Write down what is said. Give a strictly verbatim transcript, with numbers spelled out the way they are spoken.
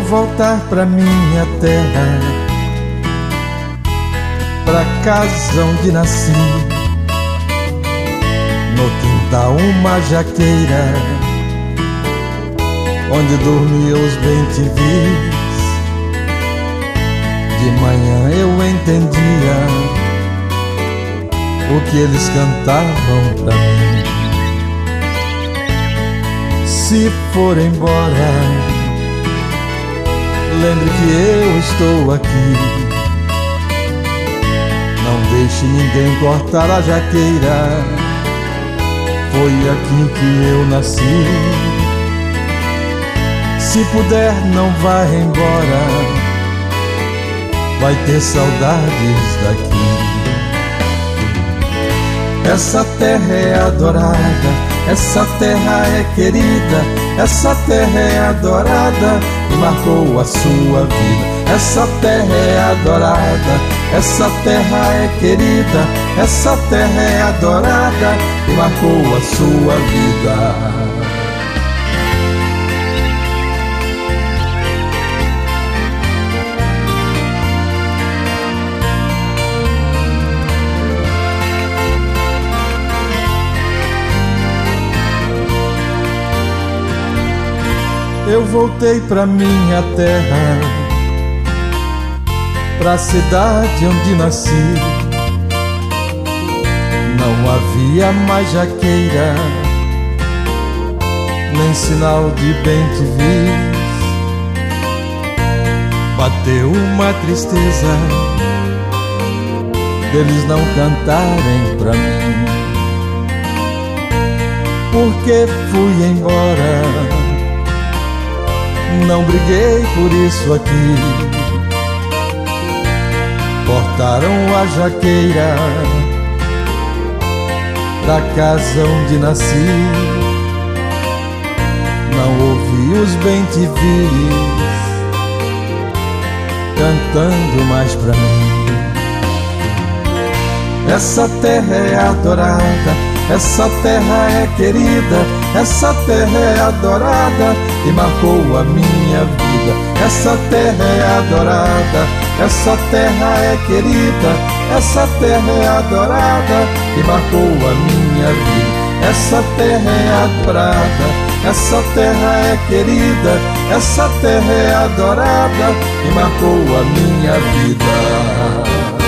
voltar pra minha terra, pra casa onde nasci. No quintal uma jaqueira, onde dormiam os bem-te-vis. De manhã eu entendia o que eles cantavam pra mim. Se for embora, lembre que eu estou aqui. Não deixe ninguém cortar a jaqueira, foi aqui que eu nasci. Se puder, não vá embora, vai ter saudades daqui. Essa terra é adorada, essa terra é querida, essa terra é adorada e marcou a sua vida. Essa terra é adorada, essa terra é querida, essa terra é adorada e marcou a sua vida. Eu voltei pra minha terra, pra cidade onde nasci. Não havia mais jaqueira, nem sinal de bem-te-vis. Bateu uma tristeza deles não cantarem pra mim, porque fui embora. Não briguei por isso aqui. Cortaram a jaqueira da casa onde nasci. Não ouvi os bem-te-vis cantando mais pra mim. Essa terra é adorada, essa terra é querida, essa terra é adorada e marcou a minha vida. Essa terra é adorada, essa terra é querida, essa terra é adorada e marcou a minha vida. Essa terra é adorada, essa terra é querida, essa terra é adorada e marcou a minha vida.